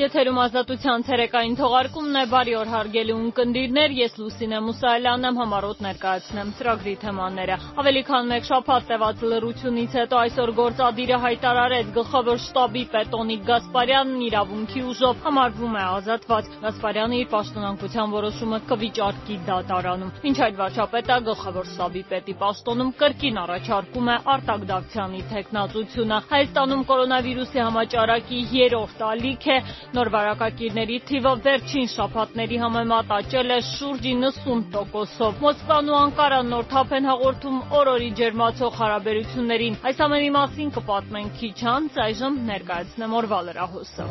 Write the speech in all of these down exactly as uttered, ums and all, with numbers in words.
Եթերում ազատության ցերեկային թողարկումն է, բարի օր հարգելի ունկնդիրներ, ես Լուսինե Մուսայելյանն եմ, համառոտ ներկայացնեմ ծրագրի թեմաները։ Ավելի քան մեկ շաբաթ տևած լռությունից հետո այսօր գործադիրը հայտարարեց գլխավոր շտաբի պետ Օնիկ Գասպարյանն իրավունքի ուժով համարվում է ազատված։ Գասպարյանը իր պաշտոնանկության որոշումը կվիճարկի դատարանում։ Մինչ այդ վարչապետը գլխավոր շտաբի պետի պաշտոնում կրկին առաջարկում է Արտակ Դավթյանի թեկնածությունը։ Հայաստանում կորոնավիրուսի համաճարակի երրորդ ալիք է, նոր վարակակիրների թիվը վերջին շաբաթների համեմատ աճել է շուրջ իննսուն տոկոսով։ Մոսկվան ու Անկարան նոր թափ են հաղորդում օր-օրի ջերմացող հարաբերություններին։ Այս ամենի մասին կպատմենք քիչ անց, այժմ ներկայացնեմ օրվա լրահոսը։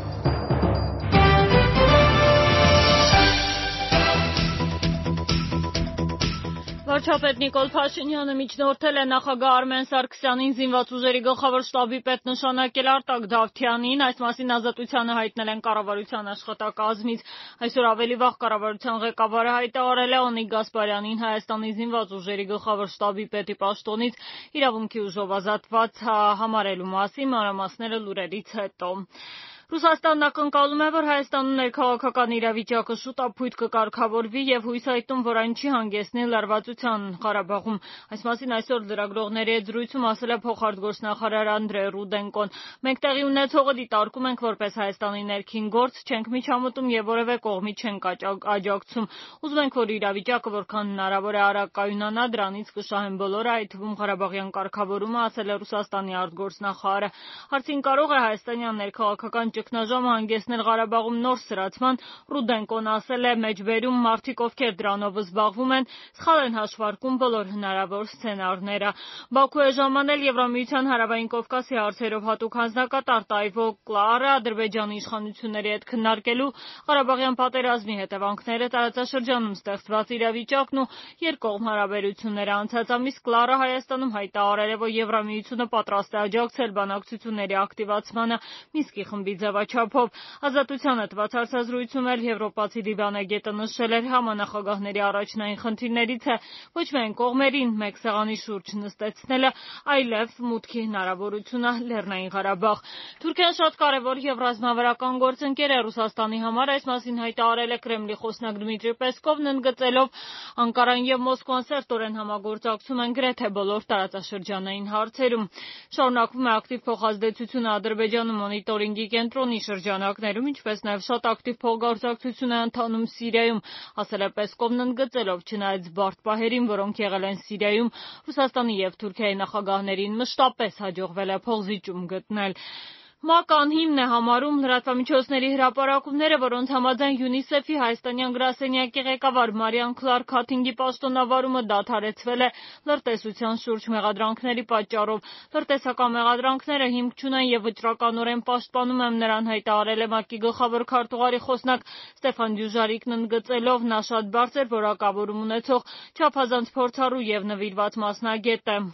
Վարչապետ Նիկոլ Փաշինյանը միջնորդել է նախագահ Արմեն Սարգսյանին զինված ուժերի գլխավոր շտաբի պետ նշանակել Արտակ Դավթյանին, այս մասին ազատությանը հայտնել են կառավարության աշխատակազմից։ Այսօր ավելի վաղ կառավարության ղեկավարը հայտարարել է Օնիկ Գասպարյանին Հայաստանի զինված ուժերի գլխավոր շտաբի պետի պաշտոնից իրավունքի ուժով ազատված համարելու մասին, մանրամասները լուրերից հետո։ Ռուսաստանն ակնկալում է, որ Հայաստանում ներքաղաքական իրավիճակը շուտապույտ կկարգավորվի եւ հույս հայտնում, որ այն չի հանգեցնի լարվածության Ղարաբաղում։ Այս մասին այսօր լրագրողների հետ զրույցում ասել է փոխարտգործնախարար Անդրեյ Ռուդենկոն։ Մենք տեղի ունեցողը դիտարկում ենք որպես Հայաստանի ներքին գործ, չենք միջամտում եւ որևէ կողմի չենք աջակցում։ Ուզում ենք, որ իրավիճակը որքան հնարավոր է արագ կայունանա, դրանից կշահեն բոլորը, այդ թվում Ղարաբաղյան կարգավորումը, ասել է Ռուսաստանի արտգործնախարարը։ Հարցին կարող է հայաստանյան ներքաղաքական ճգնաժամը հանգեցնել Ղարաբաղում նոր սրացման, Ռուդենկոն ասել է մեջբերում մարդիկ, ովքեր դրանով զբաղվում են, սխալ են հաշվարկում բոլոր հնարավոր սցենարները։ Բաքու է ժամանել Եվրամիության հարավային Կովկասի հարցերով հատուկ հանձնակատար Տայվո Կլարը Ադրբեջանի իշխանությունների հետ քննարկելու Ղարաբաղյան պատերազմի հետևանքները, տարածաշրջանում ստեղծված իրավիճակն ու երկկողմ հարաբերությունները։ Անցած ամիս Կլարը Հայաստանում հայտարարել է, որ Եվրամիությունը պատրաստ է աջակցել բանակցությունների ակտիվացմանը Մինսկի խմբի ձևաչափով։ Ազատությանը տված հարցազրույցում էլ եվրոպացի դիվանագետը նշել էր, համանախագահների առաջնային խնդիրներից է ոչ միայն կողմերին մեկ սեղանի շուրջ նստեցնելը, այլև մուտքի հնարավորությունը Լեռնային Ղարաբաղ։ Թուրքիան շատ կարևոր եւ ռազմավարական գործընկեր է Ռուսաստանի համար, այս մասին հայտարարել է Կրեմլի խոսնակ Դմիտրի Պեսկովն, ընդգծելով Անկարան եւ Մոսկվան սերտորեն համագործակցում են գրեթե բոլոր տարածաշրջանային հարցերում։ Շարունակվում է ակտիվ փոխազդեցությունը Ադրբեջանում մոնիտորինգի կենտրոնի շրջանակներում, ինչպես նաև շատ ակտիվ փոխգործակցություն է ընթանում Սիրիայում, ասել է Պեսկովն, ընդգծելով, չնայած բարդ պահերին, որոնք եղել են Սիրիայում, Ռուսաստանի եւ Թուրքիայի նախագահներին մշտապես հաջողվել է փոխզիջում գտնել։ ՄԱԿ անհիմն է համարում լրատվամիջոցների հրապարակումները, որոնց համաձայն ՅՈՒՆԻՍԵՖ-ի հայաստանյան գրասենյակի ղեկավար Մարիան Քլարք Հաթինգի պաշտոնավարումը դադարեցվել է լրտեսության շուրջ մեղադրանքների պատճառով։ Լրտեսական մեղադրանքները հիմք չունեն եւ վճռականորեն պաշտպանում եմ նրան, հայտարարել է ՄԱԿ-ի գլխավոր քարտուղարի խոսնակ Ստեֆան Դյուժարիկն, ընդգծելով, նա շատ բարձր որակավորում ունեցող չափազանց փորձառու եւ նվիրված մասնագետ է։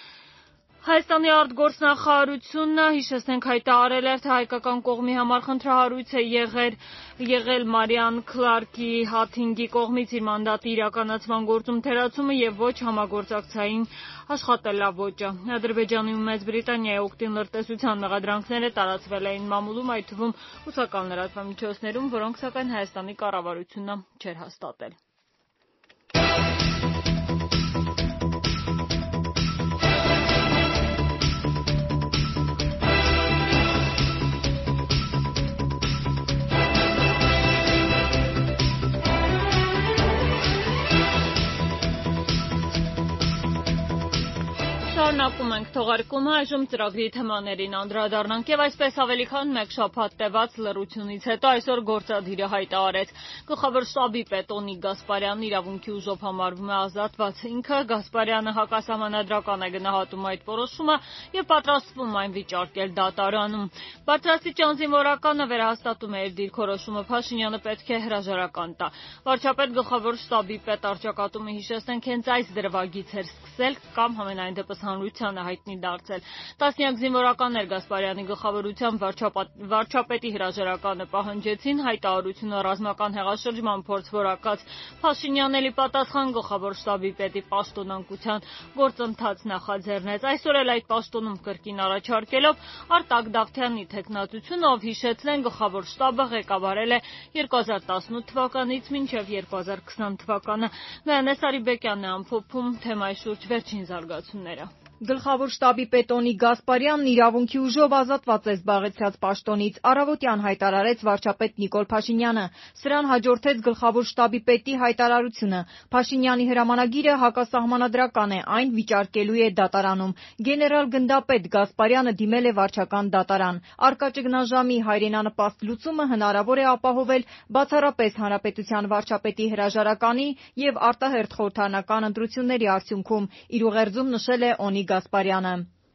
Հայաստանի արտգործնախարարությունը, հիշեցնենք, հայտարարել էր, թե հայկական կողմի համար խնդրահարույց է եղել, եղել Մարիան Քլարկի Հաթինգի կողմից իր մանդատի իրականացման գործում թերացումը եւ ոչ համագործակցային աշխատելավոճը։ Ադրբեջանի ու Մեծ Բրիտանիայի օգտին լրտեսության մեղադրանքները տարածվել էին մամուլում, այդ թվում ռուսական լրատվամիջոցներում, որոնք սակայն Հայաստանի կառավարությունը չէր հաստատել։ Շարունակում ենք թողարկումը, այժմ ծրագրի թեմաներին անդրադառնանք եւ այսպես ավելի քան մեկ շաբաթ տևած լռությունից հետո այսօր գործադիրը հայտարարեց գլխավոր շտաբի պետ Օնիկ Գասպարյանն իրավունքի ուժով համարվում է ազատված։ Ինքը Գասպարյանը հակասահմանադրական է գնահատում այդ որոշումը եւ պատրաստվում այն վիճարկել դատարանում։ Բարձրաստիճան զինվորականը վերահաստատում է իր դիրքորոշումը, Փաշինյանը պետք է հրաժարական տա։ Վարչապետ գլխավոր շտաբի պետ առճակատումը, հիշեցնենք, հենց այս դրվագից էր սկսել կամ համենայն դեպս հանրությանը հայտնի դարձել։ Տասնյակ զինվորականներ Գասպարյանի գլխավորությամբ վարչապետի հրաժարականը պահանջեցին, հայտարարությունը ռազմական հեղաշրջման փորձ որակած Փաշինյանելի պատասխան գլխավոր շտաբի պետի պաշտոնանկության գործընթաց նախաձեռնեց։ Այսօր էլ այդ պաշտոնում կրկին առաջարկելով Արտակ Դավթյանի թեկնածությունը, ով հիշեցնեն գլխավոր շտաբը ղեկավարել է երկու հազար տասնութ թվականից մինչև երկու հազար քսան թվականը։ Մհենես Արիբեկյանն է ամփոփում թեմայի շուրջ վերջին զարգացումները։ Գլխավոր շտաբի պետ Օնիկ Գասպարյանն իրավունքի ուժով ազատված է զբաղեցրած պաշտոնից, առավոտյան հայտարարեց վարչապետ Նիկոլ Փաշինյանը։ Սրան հաջորդեց գլխավոր շտաբի պետի հայտարարությունը։ Փաշինյանի հրամանագիրը հակասահմանադրական է, այն վիճարկելու է դատարանում։ Գեներալ գնդապետ Գասպարյանը դիմել է վարչական դատարան։ Առկա ճգնաժամի հայրենանպաստ լուծումը հնարավոր է ապահովել բացառապես հանրապետության վարչապետի հրաժարականի և արտահերթ խորհրդարանական ընտրությունների արդյունքում, իր ուղերձում նշել է Օնիկ Գասպարյանը։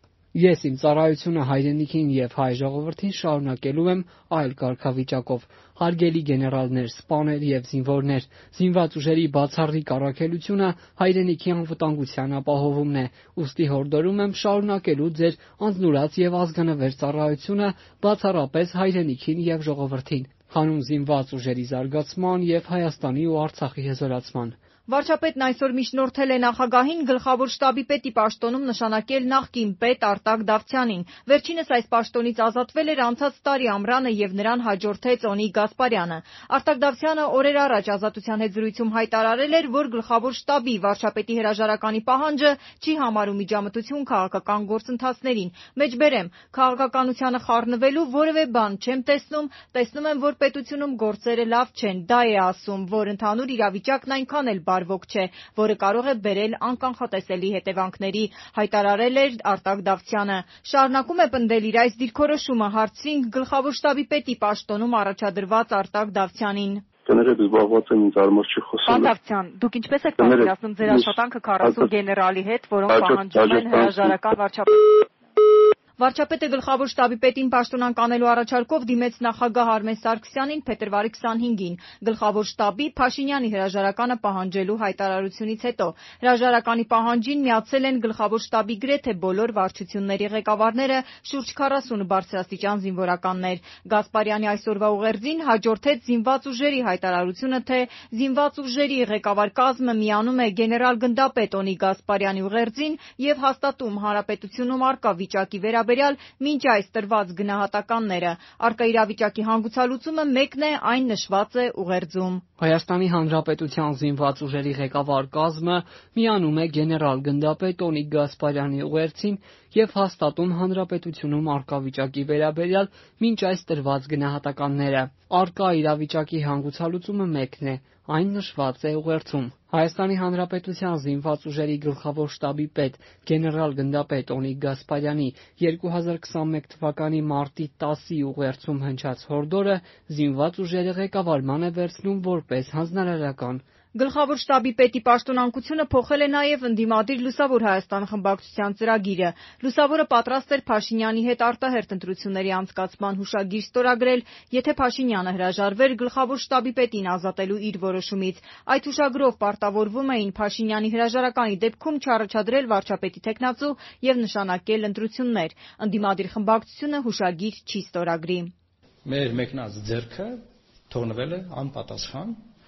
Ես իմ ծառայությունը հայրենիքին և հայ ժողովրդին շարունակելու եմ այլ կարգավիճակով։ Հարգելի գեներալներ, սպաներ և զինվորներ, զինված ուժերի բացառիկ առաքելությունը հայրենիքի անվտանգության ապահովումն է, ուստի հորդորում եմ շարունակելու ձեր անձնուրաց և ազգանվեր ծառայությունը բացառապես հայրենիքին և ժողովրդին, հանուն զինված ուժերի զարգացման և Հայաստանի ու Արցախի հզորացման։ Վարչապետն այսօր միջնորդել է նախագահին գլխավոր շտաբի պետի պաշտոնում նշանակել նախկին պետ Արտակ Դավթյանին։ Վերջինս այս պաշտոնից ազատվել էր անցած տարի ամռանը և նրան հաջորդեց Օնիկ Գասպարյանը։ Արտակ Դավթյանը օրեր առաջ Ազատության հետ զրույցում հայտարարել էր, որ գլխավոր շտաբի վարչապետի հրաժարականի պահանջը չի համարում միջամտություն քաղաքական գործընթացներին։ Մեջբերեմ, քաղաքականությանը խառնվելու որևէ բան չեմ տեսնում, տեսնում եմ, որ պետությունում գործերը լավ չեն, դա է ասում, որ ընդհանուր իրավիճակն այնքան էլ բարվոք չէ, որը կարող է բերել անկանխատեսելի հետևանքների, հայտարարել էր Արտակ Դավթյանը։ Շարունակում է պնդել իր այս դիրքորոշումը, հարցրինք գլխավոր շտաբի պետի պաշտոնում առաջադրված Արտակ Դավթյանին։ Կներեք, զբաղված եմ, ինձ արմար չի խոսում։ Պարոն Դավթյան, դուք ինչպես եք պատկերացնում ձեր աշխատանքը քառասուն գեներալի հետ, որոնք պահանջում են հրաժարական վարչապետի։ Վարչապետը գլխավոր շտաբի պետին պաշտոնանկանելու առաջարկով դիմեց նախագահ Արմեն Սարգսյանին փետրվարի քսանհինգին, գլխավոր շտաբի Փաշինյանի հրաժարականը պահանջելու հայտարարությունից հետո։ Հրաժարականի պահանջին միացել են գլխավոր շտաբի գրեթե բոլոր վարչությունների ղեկավարները, շուրջ քառասուն բարձրաստիճան զինվորականներ։ Գասպարյանի այսօրվա ուղերձին հաջորդեց զինված ուժերի հայտարարությունը, թե զինված ուժերի ղեկավար կազմը միանում է գեներալ գնդապետ Օնիկ Գասպարյանի ուղերձին և հաստատում հանրապետությունում առկա վիճակի վերաբերյալ մինչ այս տրված գնահատականները։ Առկա իրավիճակի հանգուցալուծումը մեկն է, այն նշված է ուղերձում։ Հայաստանի Հանրապետության զինված ուժերի ղեկավար կազմը միանում է գեներալ գնդապետ Օնիկ Գասպարյանի ուղերձին և հաստատում հանրապետությունում առկա վիճակի վերաբերյալ մինչ այս տրված գնահատականները։ Առկա իրավիճակի հանգուցալուծումը մեկն է, այն նշված է ուղերձում։ Հայաստանի Հանրապետության զինված ուժերի գլխավոր շտաբի պետ գեներալ գնդապետ Օնիկ Գասպարյանի երկու հազար քսանմեկ թվականի մարտի տասի ուղերձում հնչած հորդորը զինված ուժերի ղեկավարման է վերցնում որպես հանձնարարական։ Գլխավոր շտաբի պետի պաշտոնանկությունը փոխել է նաև ընդդիմադիր Լուսավոր Հայաստան խմբակցության ծրագիրը։ Լուսավորը պատրաստ էր Փաշինյանի հետ արտահերթ ընտրությունների անցկացման հուշագիր ստորագրել, եթե Փաշինյանը հրաժարվեր գլխավոր շտաբի պետին ազատելու իր որոշումից։ Այդ հուշագրով պարտավորվում էին Փաշինյանի հրաժարականի դեպքում չառաջադրել վարչապետի թեկնածու և նշանակել ընտրություններ։ Ընդդիմադիր խմբակցությունը հուշագիր չի ստորագրի։ Մեր մեկնած ձեռքը թողնվել է անպատասխան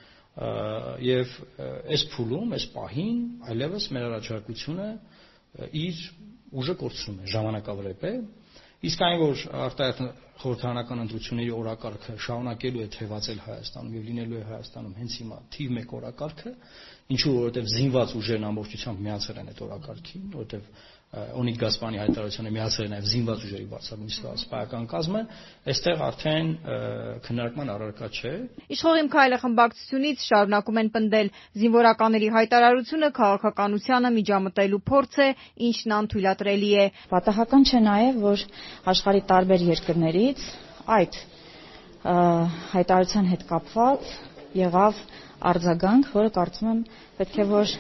և այս փուլում, այս պահին այլևս մեր առաջարկությունը իր ուժը կորցնում է, ժամանակավրեպ է, իսկ այն, որ արտահերթ խորհրդարանական ընտրությունների օրակարգը շարունակելու է թևածել Հայաստանում և լինելու է Հայաստանում հենց հիմա թիվ մեկ օրակարգը, ինչու որովհետև զինված ուժերն ամբողջությամբ միացել են այդ օրակարգին, որովհետև Օնիկ Գասպարյանի հայտարարությանը միացել է նաև զինված ուժերի բարձրագույն սպայական կազմը, այստեղ արդեն քննարկման առարկա չէ։ Իշխող իմ քայլը խմբակցությունից շարունակում են պնդել, զինվորականների հայտարարությունը քաղաքականությանը միջամտելու փորձ է, ինչն անթույլատրելի է։ Պատահական չէ նաև, որ աշխարհի տարբեր երկրներից այդ հայտարարության հետ կապված եղավ արձագանք, որը կարծում եմ պետք է որ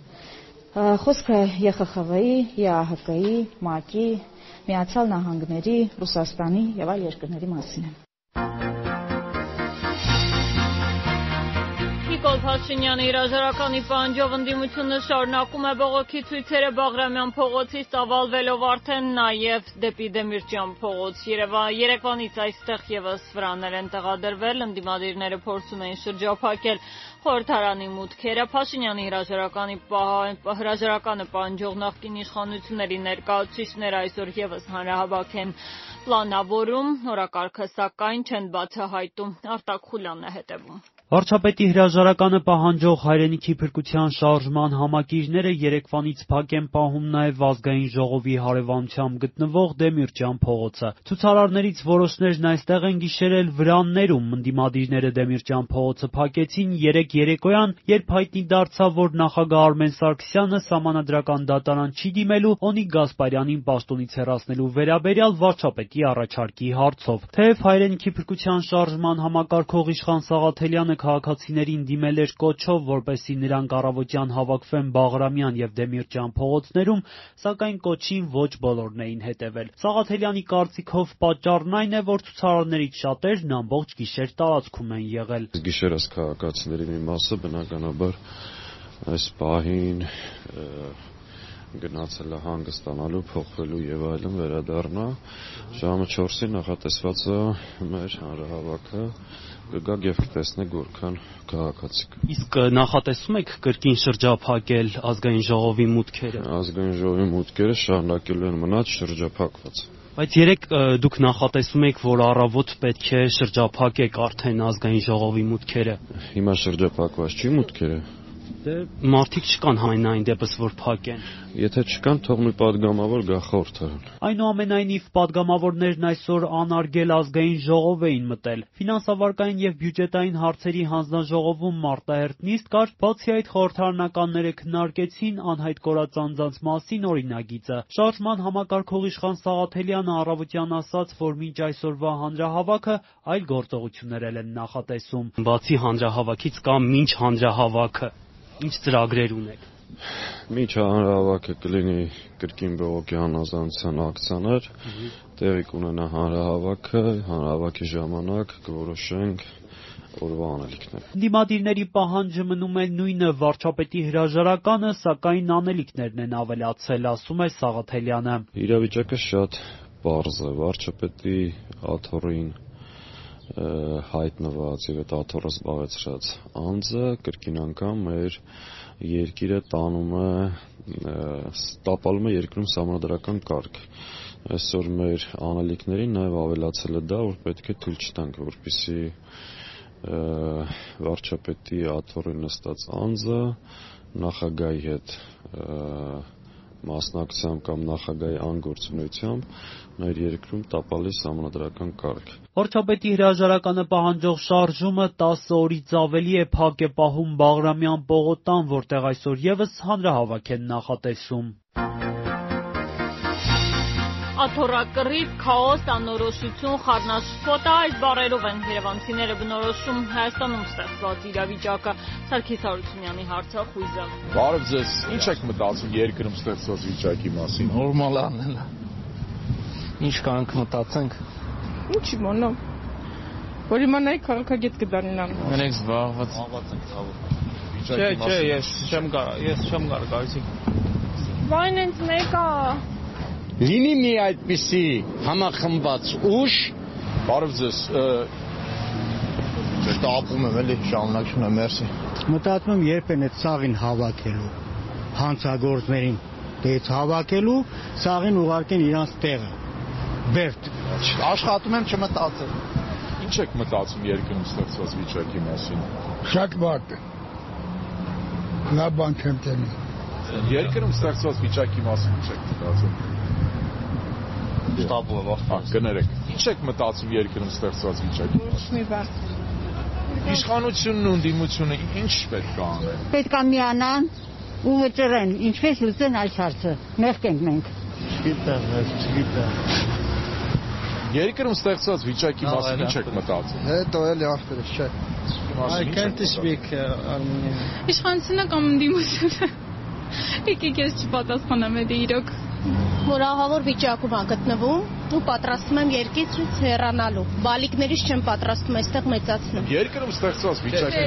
խոսքը Է Խ Խ V-ի, Է Ա Հ Կ-ի, ՄԱԿ-ի, Միացյալ Նահանգների, Ռուսաստանի և այլ երկրների մասին է։ Նիկոլ Փաշինյանի հրաժարականի պահանջով ընդդիմությունը շարունակում է բողոքի ցույցերը Բաղրամյան փողոցից ծավալվելով արդեն նաև դեպի Դեմիրճյան փողոց։ Երևանից այստեղ եւս վրաներ են տեղադրվել, ընդդիմադիրները փորձում էին շրջափակել խորհրդարանի մուտքերը։ Փաշինյանի հրաժարականի հրաժարականը պահանջող նախկին իշխանությունների ներկայացուցիչները այսօր եւս հանրահավաք են պլանավորում, օրակարգը սակայն չեն բացահայտում։ Արտակ Խուլյանն է հետևում։ Վարչապետի հրաժարականը պահանջող հայրենիքի փրկության շարժման համակիրները երեկվանից փակ են պահում նաև ազգային ժողովի հարևանությամբ գտնվող Դեմիրճյան փողոցը։ Ցուցարարներից որոշներն այստեղ են գիշերել վրաններում, ընդդիմադիրները Դեմիրճյան փողոցը փակեցին երեկ երեկոյան, երբ հայտնի դարձավ, որ նախագահ Արմեն Սարգսյանը սահմանադրական դատարան չի դիմելու Օնիկ Գասպարյանին պաշտոնից հեռացնելու վերաբերյալ վարչապետի առաջարկի հարցով։ Թեև հայրենիքի փրկության շարժման համակարգող իշխան Սաղաթելյանը քաղաքացիներին դիմել էր կոչով, որպեսզի նրանք առավոտյան հավաքվեն Բաղրամյան եւ Դեմիրճյան փողոցներում, սակայն կոչին ոչ բոլորն էին հետևել։ Սաղաթելյանի կարծիքով պատճառն այն է, որ ցուցարարներից շատերն ամբողջ գիշեր տարածքում են եղել։ Գիշերս քաղաքացիների մի մասը բնականաբար այս պահին գնացել է հանգստանալու, փոխվելու եւ այլն վերադառնա։ Ժամը չորսի նախատեսված է մեր հանրահավաքը կգաք եւ կտեսնեք որքան քաղաքացի կա։ Իսկ նախատեսում եք կրկին շրջափակել ազգային ժողովի մուտքերը։ Ազգային ժողովի մուտքերը շարունակելու են մնաց շրջափակված։ Բայց երեք դուք նախատեսում եք, որ առավոտ պետք է շրջափակեք արդեն ազգային ժողովի մուտքերը։ Հիմա շրջափակված չի մուտքերը։ Դե մարդիկ չկան հանրային դեպս որ փակեն։ Եթե չկան, թող մի падգամավոր գա խորհրդարան։ Այնուամենայնիվ падգամավորներն այսօր անարգել ազգային ժողով էին մտել։ Ֆինանսավարկային եւ բյուջետային հարցերի հանձնաժողովում մարտահերթ նիստ կար, բացի այդ խորհրդարանականները քննարկեցին անհայտ կորած անձանց մասին օրինագիծը։ Շարժման համակարգող իշխան Սաղաթելյանը առավոտյան ասաց, որ մինչ այսօրվա հանրահավաքը այլ գործողություններ են նախատեսում։ Բացի հանրահավաքից կամ մինչ հանրահավաքը ինչ ծրագրեր ունեք։ Մինչ հանրահավաքը կլինի կրկին բողոքի հանրազանցության ակցիաներ, տեղի կունենա հանրահավաքը, հանրահավաքի ժամանակ կորոշենք օրվա անելիքներ։ Ընդդիմադիրների պահանջը մնում է նույնը, վարչապետի հրաժարականը, սակայն անելիքներն են ավելացել, ասում է Սաղաթելյանը։ Իրավիճակը շատ պարզ է, վարչապետի աթոռին հայտնված եւ այդ աթոռը զբաղեցրած անձը կրկին անգամ մեր երկիրը տանում է տապալում է երկրում սահմանադրական կարգ։ Այսօր մեր անելիքներին նաեւ ավելացել է դա, որ պետք է թույլ չտանք, որպեսզի վարչապետի աթոռին նստած անձը նախագահի հետ մասնակցությամբ կամ նախագահի անգործունությամբ մեր երկրում տապալի սահմանադրական կարգ։ Վարչապետի հրաժարականը պահանջող շարժումը տասը օրից ավելի է փակ է պահում Բաղրամյան պողոտան, որտեղ այսօր եւս հանրահավաք են նախատեսում։ Աթոռակռիվ, քաոս, անորոշություն, խառնաշփոթ այս բառերով են երևանցիները բնորոշում Հայաստանում ստեղծված իրավիճակը։ Սարգիս Հարությունյանի հարցը խույզը։ Բարև ձեզ, ինչ եք մտածում երկրում ստեղծված վիճակի մասին։ Նորմալ անելն է։ Ինչ կանք մտածենք։ Ինչ իմանամ։ Որ իմանայի քաղաքագետ կդառնամ։ Մենք զբաղված զբաղված ենք ցավոք։ Չէ, չէ, ես չեմ գա, ես չեմ գար գայցի։ Վայն ինձ մեկա Լինի մի այդպիսի համախմբված ուժ, բարև ձեզ, շտապում եմ էլի, շարունակություն եմ, մերսի։ Մտածում եմ երբ են այդ սաղին հավաքելու, հանցագործներին դից հավաքելու, սաղին ուղարկեն իրանց տեղը, բերդ։ Աշխատում եմ չմտածել։ Ինչ եք մտածում երկրում ստեղծված վիճակի մասին։ Շատ վատ է, լավ բան չեմ տենում։ Երկրում ստեղծված վիճակի մասին ինչ եք մտածում։ Շտապում եմ ախտանց։ Կներեք, ինչ եք մտածում երկրում ստեղծված վիճակի մասին։ Իշխանությունն ու ընդդիմությունը ինչ պետք է անեն։ Պետք է միանան ու վճռեն, ինչպես լուծեն այս հարցը։ Մեղք ենք մենք։ Չգիտեմ, ես չգիտեմ։ Երկրում ստեղծված վիճակի մասին ինչ եք մտածում։ Հետո էլի ախտերս չէ։ I can't speak Իշխանությունը կամ ընդդիմությունը։ Եկեք ես չպատասխանեմ, դա իրոք որ ահավոր վիճակում է գտնվում ու պատրաստում եմ երկրից հեռանալու։ Բալիկներից չեմ պատրաստում այստեղ մեծացնում։ Երկրում ստեղծված վիճակի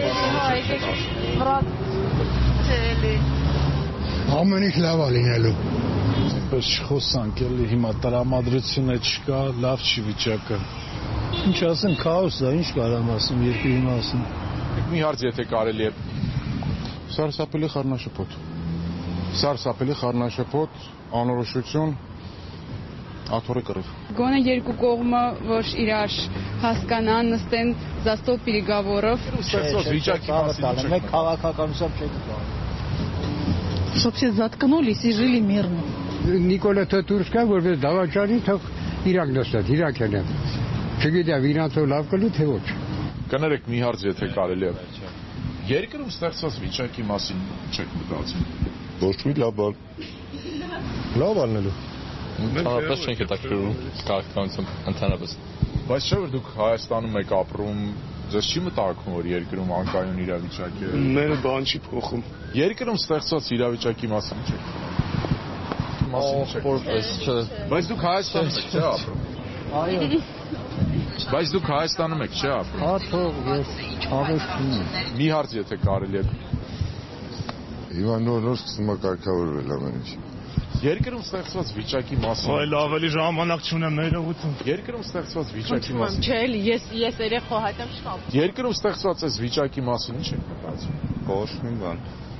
Ամեն ինչ լավ է լինելու։ Բայց խոսանք էլի հիմա տրամադրությունը չկա, լավ չի վիճակը։ Ինչ ասեմ, քաոս է, ինչ կարամ ասեմ երկրի մասին։ Մի հարց եթե կարելի է։ Սարսափելի խառնաշփոթ։ Սարսափելի խառնաշփոթ, անորոշություն, աթոռի կռիվ։ Գոնե երկու կողմը որ իրար հասկանան, նստեն за стол переговоров։ Ստեղծված վիճակի մասին մեկ քաղաքականությամբ չեք կարող։ Чтоб все заткнулись и жили мирно։ Նիկոլա Թուրքսկա որպես դավաճանի թող Իրաք նստած, Իրաք են։ Չգիտեմ իրանցով լավ կլի թե ոչ։ Կներեք մի հարց եթե կարելի է։ Երկրում ստեղծված վիճակի մասին չեք մտածում։ Ոչ մի լավ բան։ Լավ անելու։ Ընդհանրապես չենք հետաքրքրում քաղաքականություն ընդհանրապես։ Բայց չէ որ դուք Հայաստանում եք ապրում, ձեզ չի մտահոգում որ երկրում անկայուն իրավիճակ է։ Մերը բան չի փոխում։ Երկրում ստեղծված իրավիճակի մասին չեք։ Մասին չեք։ Որպես չէ։ Բայց դուք Հայաստանում եք, չէ՞ ապրում։ Այո։ Բայց դուք Հայաստանում եք, չէ՞ ապրում։ Հա թող ես հավես չունեմ։ Մի հարց եթե կարելի է։ Հիմա նոր-նոր սկսում է կարգավորվել ամեն ինչ։ Երկրում ստեղծված վիճակի մասին։ Այլ ավելի ժամանակ չունեմ ներողություն։ Երկրում ստեղծված վիճակի մասին։ Չէ, էլի ես ես երեխա հայտեմ չկամ։ Երկրում ստեղծված այս վիճակի մասին ինչ եք մտածում։ Ոչ մի բան։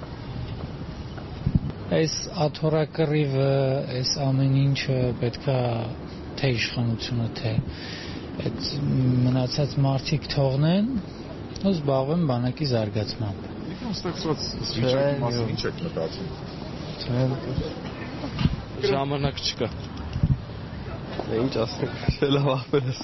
Այս աթոռակռիվը, այս ամեն ինչը պետքա թե իշխանությունը թե այդ մնացած մարդիկ թողնեն ու զբաղվեն բանակի զարգացմամբ։ Երկրում ստեղծված վիճակի մասին ինչ եք մտածում։ Ժամանակ չկա։ Ինչ ասենք, չէ լավ ախպերս։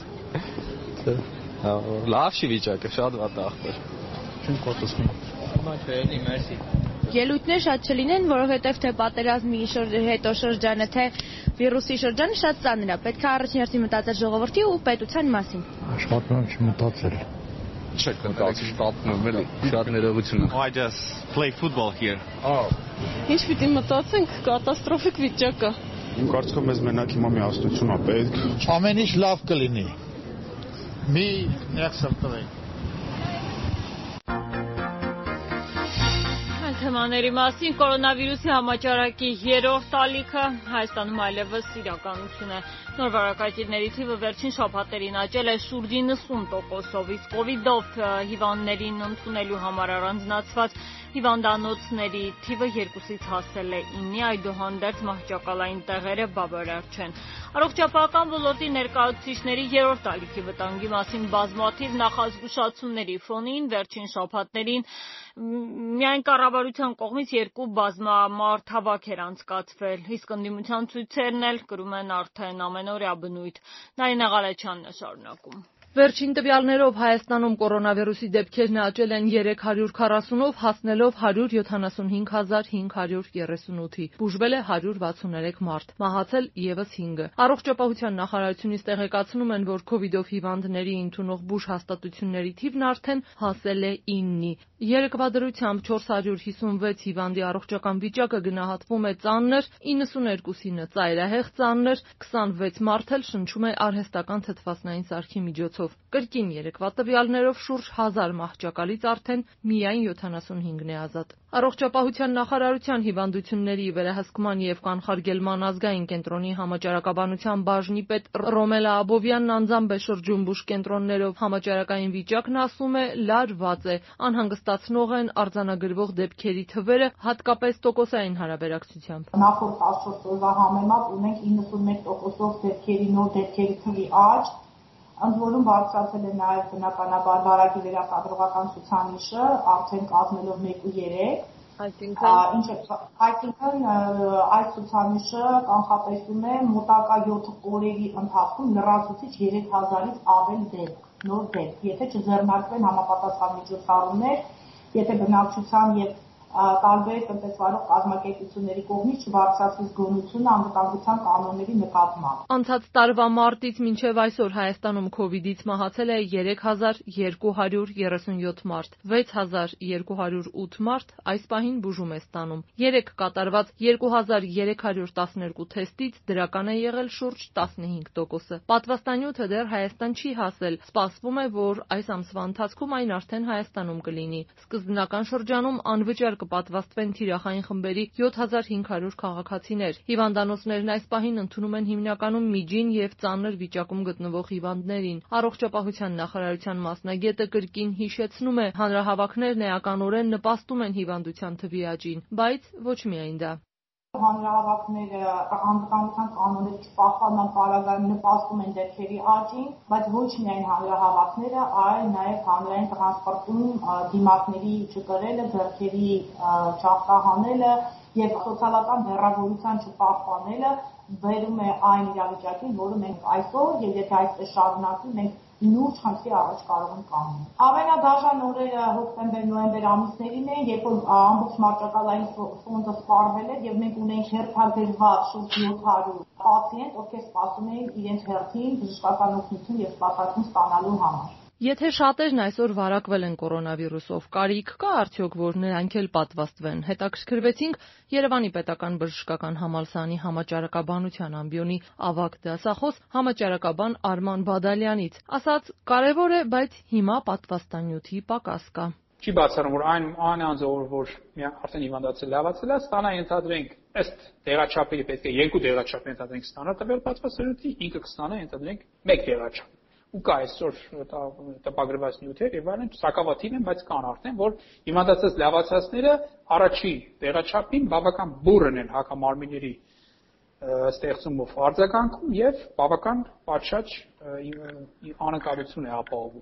Լավ չի վիճակը, շատ վատ ախպեր։ Չեմ կոտոսնում։ Հիմա չէ, էլի, մերսի։ Ելույթներ շատ չլինեն, որովհետև թե պատերազմի հետո շրջանը, թե վիրուսի շրջանը շատ ծանր է։ Պետք է առաջին հերթին մտածել ժողովրդի ու պետության մասին։ Աշխատանք չմտածել։ Չեք մտածում շտապնում էլի, շատ ներողություն։ I just play football here. Oh. Ինչ պիտի մտածենք, կատաստրոֆիկ վիճակ է։ Իմ կարծիքով մեզ մենակ հիմա մի աստություն է պետք։ Ամեն ինչ լավ կլինի։ Մի ներսը տվեք։ Թեմաների մասին կորոնավիրուսի համաճարակի երրորդ ալիքը Հայաստանում այլևս իրականություն է։ Նոր վարակագիրների թիվը վերջին շաբաթերին աճել է շուրջ իննսուն տոկոսով, իսկ կովիդով հիվանդներին ընդունելու համար առանձնացված հիվանդանոցների թիվը երկուսից հասել է ինի, այդուհանդերձ մահճակալային տեղերը բավարար չեն։ Առողջապահական ոլորտի ներկայացուցիչների երրորդ ալիքի վտանգի մասին բազմաթիվ նախազգուշացումների ֆոնին վերջին շաբաթներին միայն կառավարության կողմից երկու բազմամարդ հավաք էր անցկացվել, իսկ ընդդիմության ցույցերն էլ կրում են արդեն ամենօրյա բնույթ։ Նարինե Ղալեչյանն է շարունակում։ Վերջին տվյալներով Հայաստանում կորոնավիրուսի դեպքերն աճել են երեք հարյուր քառասունով, հասնելով հարյուր յոթանասունհինգ հազար հինգ հարյուր երեսունութի։ Բուժվել է հարյուր վաթսուներեք մարդ, մահացել ևս հինգը։ Առողջապահության նախարարությունից տեղեկացնում են, որ քովիդով հիվանդների ընդունող բուժ հաստատությունների թիվն արդեն հասել է իննի։ Երեկվա դրությամբ չորս հարյուր հիսունվեց հիվանդի առողջական վիճակը գնահատվում է ծանր, իննսուներկուսինը ծայրահեղ ծանր, քսանվեց մարդ էլ շնչում է արհեստական թթվասնային սարքի միջոցով։ Կրկին երեկվա տվյալներով շուրջ հազար մահճակալից արդեն միայն յոթանասունհինգն է ազատ։ Առողջապահության նախարարության հիվանդությունների վերահսկման եւ կանխարգելման ազգային կենտրոնի համաճարակաբանության բաժնի պետ Ռոմելա Աբովյանն անձամբ է շրջում բուժ կենտրոններով համաճարակային վիճակն ասում է լարված է, անհանգստացնող են արձանագրվող դեպքերի թվերը, հատկապես տոկոսային հարաբերակցությամբ։ Նախորդ հաջորդ օրվա համեմատ ունենք իննսունմեկ տոկոսով դեպքերի նոր դեպքերի թվի աճ, ընդ որում բարձրացել է նաև բնականաբար վարակի վերակադրողական ցուցանիշը, արդեն կազմելով մեկ ու երեք։ Այսինքն այս ցուցանիշը կանխատեսում է մոտակա յոթ օրերի ընթացքում լրացուցիչ երեք հազարից ավել դեպք, նոր դեպք, եթե չձեռնարկվեն համապատասխան միջոցառումներ, եթե բնակչության եւ տարբեր տնտեսվարող կազմակերպությունների կողմից չբարձրացվի զգոնությունը անվտանգության կանոնների նկատմամբ։ Անցած տարվա մարտից մինչև այսօր Հայաստանում քովիդից մահացել է երեք հազար երկու հարյուր երեսունյոթ մարդ, վեց հազար երկու հարյուր ութ մարդ այս պահին բուժում է ստանում։ Երեք կատարված երկու հազար երեք հարյուր տասներկու թեստից դրական է եղել շուրջ տասնհինգ տոկոսը։ Պատվաստանյութը դեռ Հայաստան չի հասել, սպասվում է, որ այս ամսվա ընթացքում այն արդեն Հայաստանում կլինի։ Սկզբնական շրջանում անվճար կպատվաստվեն թիրախային խմբերի յոթ հազար հինգ հարյուր քաղաքացիներ։ Հիվանդանոցներն այս պահին ընդունում են հիմնականում միջին եւ ծանր վիճակում գտնվող հիվանդներին։ Առողջապահության նախարարության մասնագետը կրկին հիշեցնում է, հանրահավաքներն էականորեն նպաստում են հիվանդության թվի աճին, բայց ոչ միայն դա։ Հանրահավաքները անվտանգության կանոնների չպահպանման պարագայում նպաստում են դեպքերի աճին, բայց ոչ միայն հանրահավաքները, այլ նաև հանրային տրանսպորտում դիմակների չկրելը, ձեռքերի չախտահանելը եւ սոցիալական հեռավորության չպահպանելը բերում է այն իրավիճակին, որը մենք այսօր եւ եթե այսպես շարունակվի, մենք լուրջ խնդրի առաջ կարող ենք կանգնել։ Ամենադաժան օրերը հոկտեմբեր-նոյեմբեր ամիսներին են, երբ որ ամբողջ մարճակալային ֆոնդը սպառվել էր եւ մենք ունենք հերթագրված շուրջ յոթ հարյուր պացիենտ, ովքեր սպասում էին իրենց հերթին բժշկական օգնություն եւ սպասարկում ստանալու համար։ Եթե շատերն այսօր վարակվել են կորոնավիրուսով, կարիք կա արդյոք, որ նրանք էլ պատվաստվեն։ Հետաքրքրվեցինք Երևանի պետական բժշկական համալսարանի համաճարակաբանության ամբիոնի ավագ դասախոս համաճարակաբան Արման Բադալյանից։ Ասաց, կարևոր է, բայց հիմա պատվաստանյութի պակաս կա։ Չի բացառում, որ այն այն անձը, որ արդեն հիվանդացել լավացել է, ստանա ենթադրենք ըստ դեղաչափերի պետք է երկու դեղաչափ ենթադրենք ստանա տվյալ պատվաստանյութի, ինքը կստանա ենթադրենք մեկ դեղաչափ։ Ու կա այսօր տպագրված նյութեր եւ այլն սակավաթիվ են, բայց կան արդեն, որ հիվանդացած լավացածները առաջի տեղաչափին բավական բուրըն են հակամարմինների ստեղծումով արձագանքում եւ բավական պատշաճ անկարություն է ապահովում։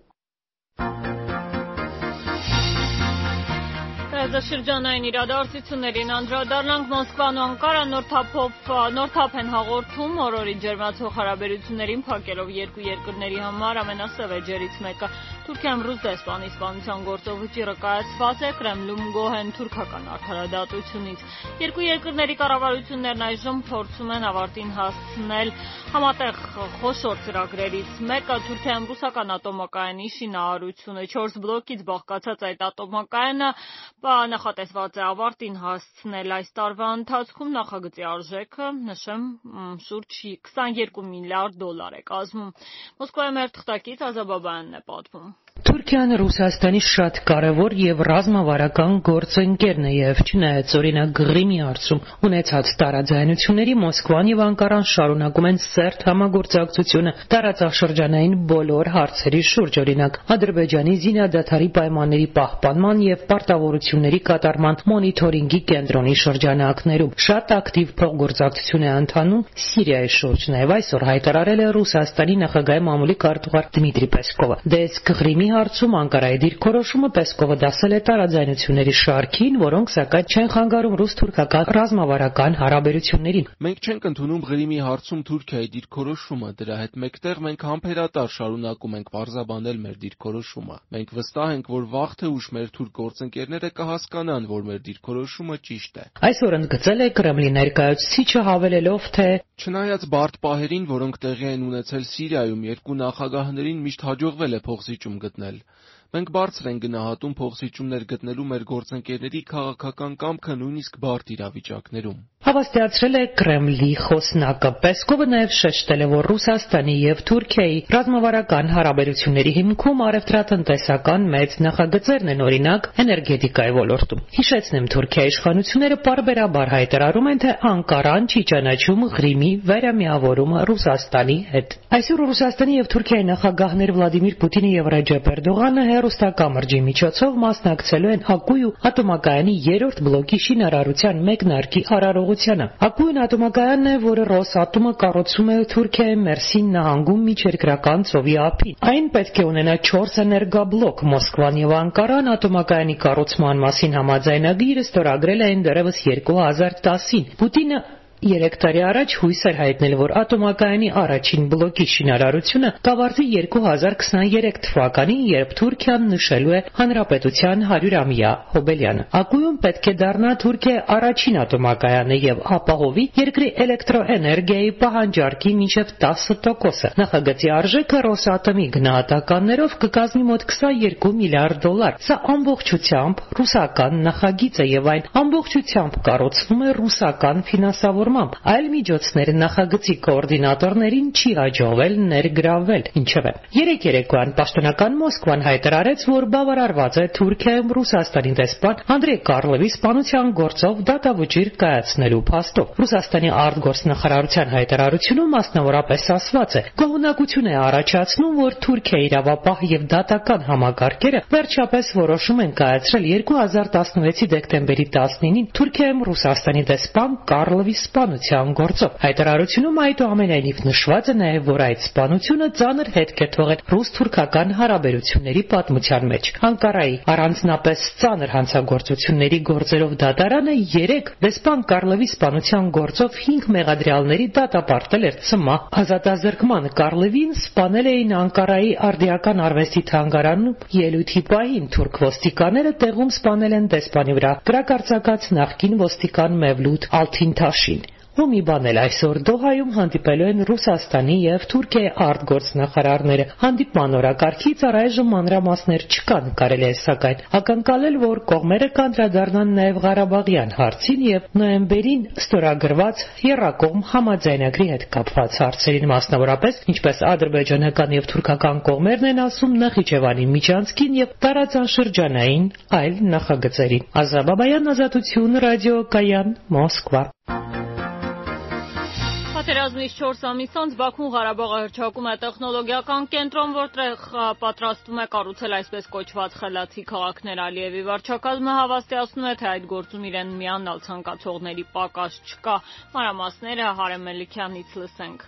Շրջանային իրադարձություններին անդրադառնանք Մոսկվան ու Անկարան նոր թափով նոր թափ են հաղորդում օրորի ջերմացող հարաբերություններին փակելով երկու երկրների համար ամենասև էջերից մեկը։ Թուրքիայում ռուս դեսպանի սպանության գործով վճիռը կայացված է Կրեմլում գոհ են թուրքական արդարադատությունից։ Երկու երկրների կառավարություններն այժմ փորձում են ավարտին հասցնել համատեղ խոշոր ծրագրերից մեկը Թուրքիայում ռուսական ատոմակայանի շինարարությունը։ Չորս բլոկից բաղկացած այդ ատոմակայանը նախատեսված է ավարտին հասցնել այս տարվա ընթացքում նախագծի արժեքը, նշեմ, շուրջ քսաներկու միլիարդ դոլար է կազմում։ Մոսկվայում մեր թղթակից Ազաբաբայանն է պատմում։ Թուրքիան Ռուսաստանի շատ կարևոր եւ ռազմավարական գործընկերն է եւ չնայած օրինակ Ղրիմի հարցում ունեցած տարաձայնությունների Մոսկվան եւ Անկարան շարունակում են սերտ համագործակցությունը տարածաշրջանային բոլոր հարցերի շուրջ, օրինակ Ադրբեջանի զինադադարի պայմանների պահպանման եւ պարտավորությունների կատարման մոնիթորինգի կենտրոնի շրջանակներում։ Շատ ակտիվ փոխգործակցություն է ընթանում Սիրիայի շուրջ, նաեւ այսօր հայտարարել է Ռուսաստանի նախագահի մամուլի քարտուղար Դմիտրի Պեսկովը։ Դες Ղրիմի հարցում Անկարայի դիրքորոշումը Պեսկովը դասել է տարաձայնությունների շարքին, որոնք սակայն չեն խանգարում ռուս-թուրքական ռազմավարական հարաբերություններին։ Մենք չենք ընդունում Ղրիմի հարցում Թուրքիայի դիրքորոշումը, դրա հետ մեկտեղ մենք համբերատար շարունակում ենք պարզաբանել մեր դիրքորոշումը։ Մենք վստահ ենք, որ վաղ թե ուշ մեր թուրք գործընկերները կհասկանան, որ մեր դիրքորոշումը ճիշտ է։ Այսօր ընդգծել է Կրեմլի ներկայացուցիչը հավելելով, թե չնայած բարդ պահերին, որոնք տեղի են ունեցել Սիրիայում, երկու նախագահներին միշտ հաջողվել է փոխզիջում գտնել։ Մենք բարձր ենք գնահատում փոխզիջումներ գտնելու մեր գործընկերների քաղաքական կամքը նույնիսկ բարդ իրավիճակներում։ Հավաստիացրել է Կրեմլի խոսնակը։ Պեսկովը նաև շեշտել է, որ Ռուսաստանի եւ Թուրքիայի ռազմավարական հարաբերությունների հիմքում առևտրատնտեսական մեծ նախագծերն են, օրինակ էներգետիկայի ոլորտում։ Հիշեցնեմ, Թուրքիայի իշխանությունները պարբերաբար հայտարարում են, թե Անկարան չի ճանաչում Ղրիմի վերամիավորումը Ռուսաստանի հետ։ Այսօր Ռուսաստանի եւ Թուրքիայի նախագահներ Վլադիմիր Պուտինը եւ Ռեջեփ Էրդողանը հեռուստակամրջի միջոցով մասնակցելու են Ակույու ատոմակայանի երրորդ բլոկի շինարարության մեկնարկի արարողությանը։ Ակույուն ատոմակայանն է, որը Ռոսատոմը կառուցում է Թուրքիայի Մերսին նահանգում միջերկրական ծովի ափին։ Այն պետք է ունենա չորս էներգաբլոկ։ Մոսկվան եւ Անկարան ատոմակայանի կառուցման մասին համաձայնագիրը ստորագրել էին դեռևս երկու հազար տասին։ Պուտինը Երեք տարի առաջ հույս էր հայտնել, որ ատոմակայանի առաջին բլոկի շինարարությունը կավարտվի երկու հազար քսաներեք թվականին, երբ Թուրքիան նշելու է հանրապետության հարյուրամյա հոբելյանը։ Ակույում պետք է դառնա Թուրքիայի առաջին ատոմակայանը եւ ապահովի երկրի էլեկտրոէներգիայի պահանջարկի մինչեւ տասը տոկոսը։ Նախագծի արժեքը Ռոսատոմի գնահատականներով կկազմի մոտ քսաներկու միլիարդ դոլար։ Սա ամբողջությամբ ռուսական նախագիծ է եւ այն ամբողջությամբ կառուցվում է ռուսական ֆինանսավորմամբ, այլ միջոցներ նախագծի կոորդինատորներին չի հաջողվել ներգրավվել, ինչևէ։ Երեք երեկոյան պաշտոնական Մոսկվան հայտարարեց, որ բավարարված է Թուրքիայում Ռուսաստանի դեսպան Անդրեյ Կարլովի սպանության գործով դատավճիռ կայացնելու փաստով։ Ռուսաստանի արտգործնախարարության հայտարարությունում մասնավորապես ասված է. «Գոհունակություն է առաջացնում, որ Թուրքիայի իրավապահ եւ դատական համակարգերը վերջապես որոշում են կայացրել երկու հազար տասնվեցի դեկտեմբերի տասնինին Թուրքիայում Ռուսաստանի դեսպան Կարլովի սպանության գործով»։ Հայտարարությունում այդուամենայնիվ նշված է նաև, որ այդ սպանությունը ծանր հետք է թողել ռուս-թուրքական հարաբերությունների պատմության մեջ։ Անկարայի առանձնապես ծանր հանցագործությունների գործերով դատարանը երեք դեսպան Կարլովի սպանության գործով հինգ մեղադրյալների դատապարտել էր ցմահ ազատազրկման։ Կարլովին սպանել էին Անկարայի արդիական արվեստի թանգարանում ելույթի պահին։ Թուրք ոստիկանները տեղում սպանել են դեսպանի վրա կրակարծակած նախկին ոստիկան Մևլութ Ալթինթաշին։ Ու մի բան էլ այսօր Դոհայում հանդիպելու են Ռուսաստանի եւ Թուրքիայի արտգործնախարարները։ Հանդիպման օրակարգից առայժմ մանրամասներ չկան, կարելի է սակայն ակնկալել, որ կողմերը կանդրադառնան նաեւ Ղարաբաղյան հարցին եւ նոյեմբերին ստորագրված եռակողմ համաձայնագրի հետ կապված հարցերին, մասնավորապես ինչպես ադրբեջանական եւ թուրքական կողմերն են ասում Նախիջևանի միջանցքին եւ տարածաշրջանային այլ նախագծերին։ Ազա Բաբայան, Ազատություն, ռադիոկայան, Մոսկվա։ Պատերազմից չորս ամիս անց Բաքուն Ղարաբաղը հռչակում է տեխնոլոգիական կենտրոն, որտեղ պատրաստվում է կառուցել այսպես կոչված խելացի քաղաքներ։ Ալիևի վարչակազմը հավաստիացնում է, թե այդ գործում իրեն միանալ ցանկացողների պակաս չկա։ Մանրամասները Հարեմ Մելիքյանից լսենք։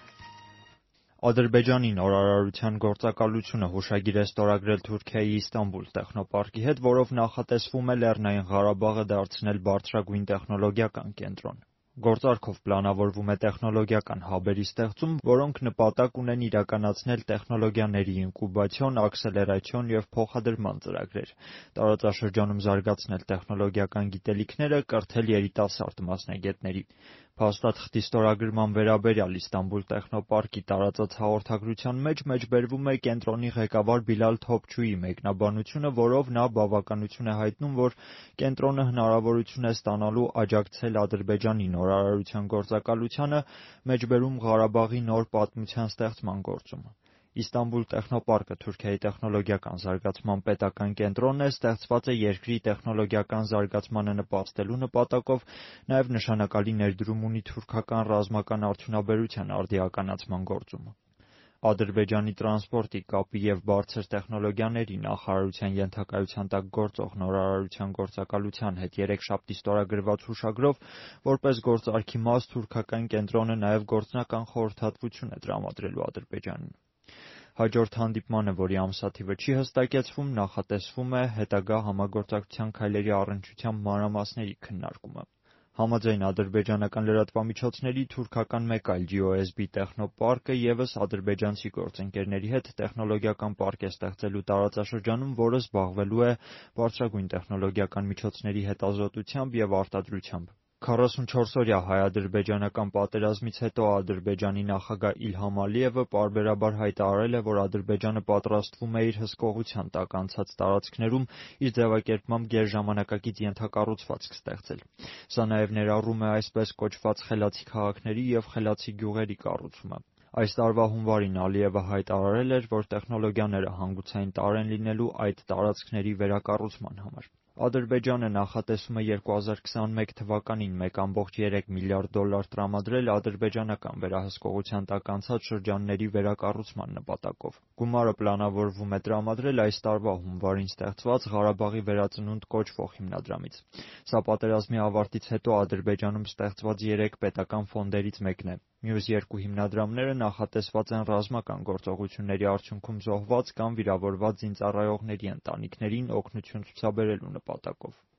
Ադրբեջանի նորարարության գործակալությունը հուշագիր է ստորագրել Թուրքիայի Իստանբուլ տեխնոպարկի հետ, որով նախատեսվում է Լեռնային Ղարաբաղը դարձնել բարձրագույն տեխնոլոգիական կենտրոն։ Գործարքով պլանավորվում է տեխնոլոգիական հաբերի ստեղծում, որոնք նպատակ ունեն իրականացնել տեխնոլոգիաների ինկուբացիոն, աքսելերացիոն եւ փոխադրման ծրագրեր, տարածաշրջանում զարգացնել տեխնոլոգիական գիտելիքները, կրթել երիտասարդ մասնագետների։ Փաստաթղթի ստորագրման վերաբերյալ Իստանբուլ տեխնոպարկի տարածած հաղորդագրության մեջ մեջբերվում է կենտրոնի ղեկավար Բիլալ Թոփչուի մեկնաբանությունը, որով նա բավականություն է հայտնում, որ կենտրոնը հնարավորություն է ստանալու աջակցել Ադրբեջանի նորարարության գործակալությանը, մեջբերում Ղարաբաղի նոր պատմության ստեղծման գործում։ Իստանբուլ տեխնոպարկը Թուրքիայի տեխնոլոգիական զարգացման պետական կենտրոնն է, ստեղծված է երկրի տեխնոլոգիական զարգացմանը նպաստելու նպատակով, նաև նշանակալի ներդրում ունի թուրքական ռազմական արդյունաբերության արդիականացման գործում։ Ադրբեջանի տրանսպորտի, կապի եւ բարձր տեխնոլոգիաների նախարարության ենթակայության տակ գործող նորարարության գործակալության հետ երեքշաբթի ստորագրված հուշագրով, որպես գործարքի մաս թուրքական կենտրոնը նաև գործնական խորհրդատվություն է տրամադրելու Ադրբեջանին։ Հաջորդ հանդիպմանը, որի ամսաթիվը չի հստակեցվում, նախատեսվում է հետագա համագործակցության քայլերի առնչությամբ մանրամասների քննարկումը։ Համաձայն ադրբեջանական լրատվամիջոցների թուրքական մեկ այլ Ջի Օ Էս Բի տեխնոպարկը ևս ադրբեջանցի գործընկերների հետ տեխնոլոգիական պարկ է ստեղծելու տարածաշրջանում, որը զբաղվելու է բարձրագույն տեխնոլոգիական միջոցների հետազոտությամբ եւ արտադրությամբ։ քառասունչորսօրյա հայ-ադրբեջանական պատերազմից հետո Ադրբեջանի նախագահ Իլհամ Ալիևը պարբերաբար հայտարարել է, որ Ադրբեջանը պատրաստվում է իր հսկողության տակ անցած տարածքներում իր ձևակերպմամբ գերժամանակակից ենթակառուցվածք ստեղծել։ Սա նաև ներառում է այսպես կոչված խելացի քաղաքների եւ խելացի գյուղերի կառուցումը։ Այս տարվա հունվարին Ալիևը հայտարարել էր, որ տեխնոլոգիաները հանգուցային տարր են լինելու այդ տարածքների վերակառուցման համար։ Ադրբեջանը նախատեսում է երկու հազար քսաներեք թվականին մեկ կόμma երեք միլիարդ դոլար տրամադրել ադրբեջանական վերահսկողության տակ անցած շրջանների վերակառուցման նպատակով։ Գումարը պլանավորվում է տրամադրել այս տարվա հունվարին ստեղծված Ղարաբաղի վերածնունդ կոչվող հիմնադրամից։ Սա պատերազմի ավարտից հետո Ադրբեջանում ստեղծված երեք պետական ֆոնդերից մեկն է։ Մյուս երկու հիմնադրամները նախատեսված են ռազմական գործողությունների արդյունքում զոհված կամ վիրավորված զինծառայողների ընտանիքներին օգնություն ցուցաբերելու նպատակով։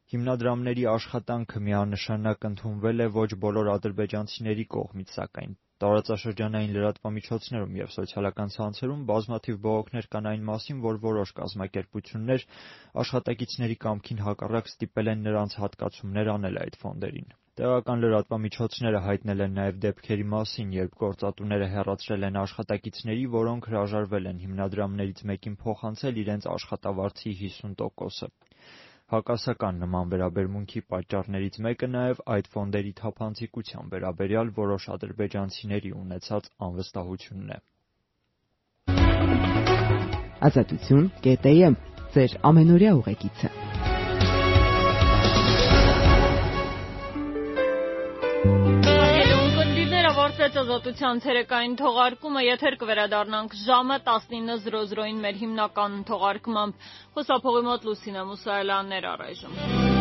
Հիմնադրամների աշխատանքը միանշանակ ընդունվել է ոչ բոլոր ադրբեջանցիների կողմից, սակայն տարածաշրջանային լրատվամիջոցներում և սոցիալական ցանցերում բազմաթիվ բողոքներ կան այն մասին, որ որոշ կազմակերպություններ աշխատակիցների կամքին հակառակ ստիպել են նրանց հատկացումներ անել այդ ֆոնդերին։ Տեղական լրատվամիջոցները հայտնել են նաև դեպքերի մասին, երբ գործատուները հեռացրել են աշխատակիցների, որոնք հրաժարվել են հիմնադրամներից մեկին փոխանցել իրենց աշխատավարձի հիսուն տոկոսը։ Հակասական նման վերաբերմունքի պատճառներից մեկը նաև այդ ֆոնդերի թափանցիկության վերաբերյալ որոշ ադրբեջանցիների ունեցած անվստահությունն է։ Ազատություն կետ էմ ձեր ամենօրյա ուղեկիցը։ Ավարտվեց ազատության ցերեկային թողարկումը, եթեր կվերադառնանք ժամը տասնինը զրո զրոին մեր հիմնական թողարկմամբ։ Խոսափողի մոտ Լուսինե Մուսայելյանն էր առայժմ։